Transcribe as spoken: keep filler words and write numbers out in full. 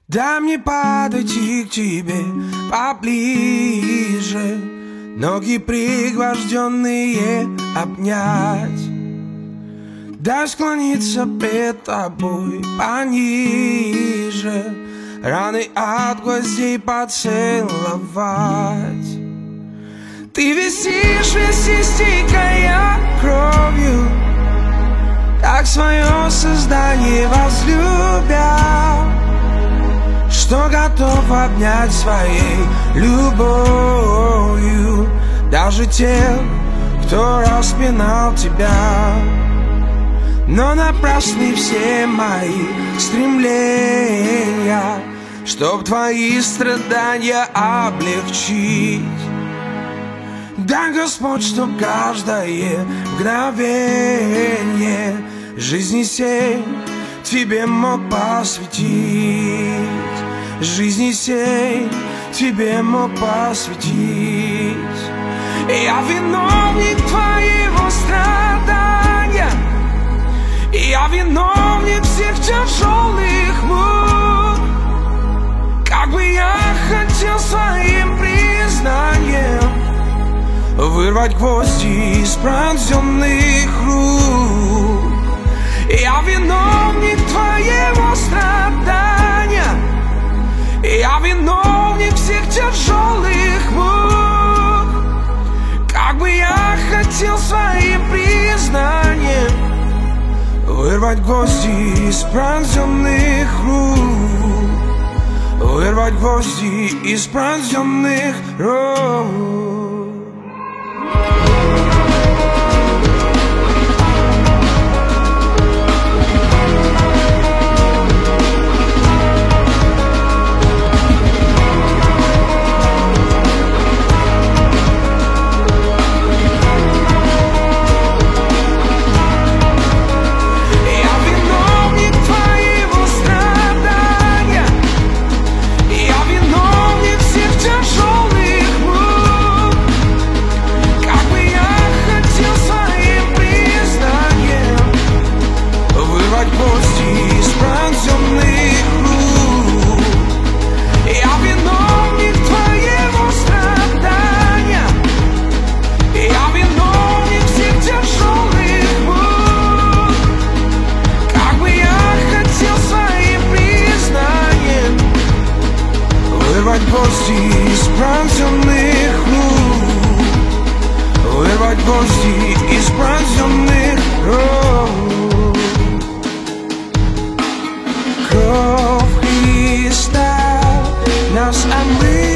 Дай мне подойти к тебе поближе, ноги пригвожденные обнять. Дай склониться пред тобой пониже, раны от гвоздей поцеловать. Ты висишь, весь истекая кровью, так свое создание возлюбя, что готов обнять своей любовью даже тех, кто распинал тебя. Но напрасны все мои стремления, чтоб твои страдания облегчить. Дай, Господь, чтоб каждое мгновение жизни сей тебе мог посвятить. Жизни сей тебе мог посвятить. Я виновник твоего страдания, я виновник всех тяжелых мук. Как бы я хотел своим признанием вырвать гвозди из пронзенных рук. Я виновник твоего страдания, я виновник всех тяжелых мук. Как бы я хотел своим признанием вырвать гвозди из пронзенных рук, вырвать гвозди из пронзенных рук. Вырвать гвозди из пронзенных рук, вырвать гвозди из пронзенных рук. Кровь Христа нас омыла.